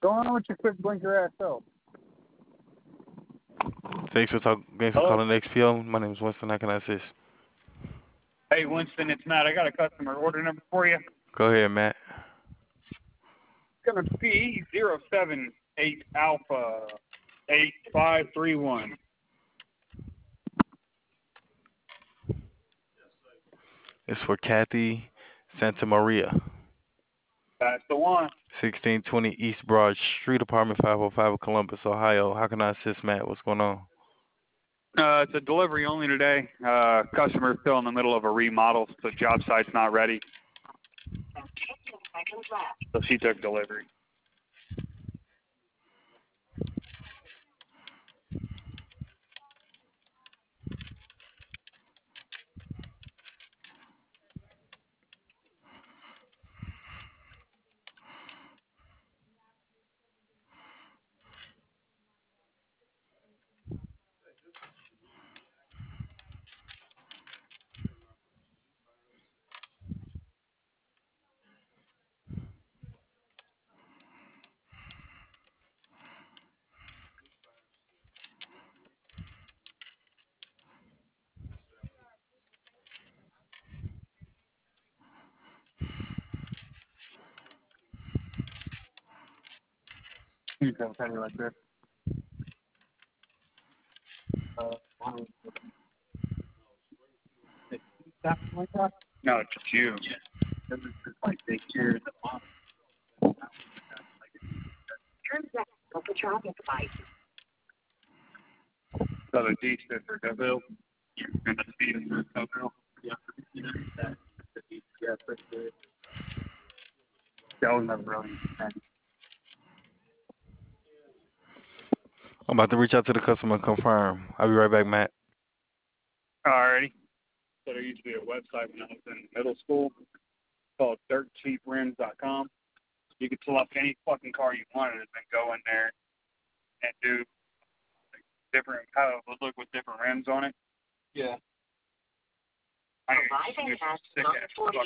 Going on with your quick blinker ass self. Thanks for calling XPO. My name is Winston. How can I assist? Hey, Winston, it's Matt. I got a customer order number for you. Go ahead, Matt. It's going to be 078 Alpha 8531. It's for Kathy Santa Maria. That's the one. 1620 East Broad Street, apartment 505, Columbus, Ohio. How can I assist, Matt? What's going on? It's a delivery only today. Customer's still in the middle of a remodel, so job site's not ready. So she took delivery. You can tell you like this. Something like that? No, it's just you. Yeah. This is just like big cheers. Transact for traffic light. So the D stood for Deville. And the C is for Deville. Yeah. That was never really intense. I'm about to reach out to the customer and confirm. I'll be right back, Matt. Alrighty. So there used to be a website when I was in middle school called dirtcheaprims.com. You could select any fucking car you wanted and then go in there and do like, different, how it would look with different rims on it. Yeah. I Arriving at 1:40.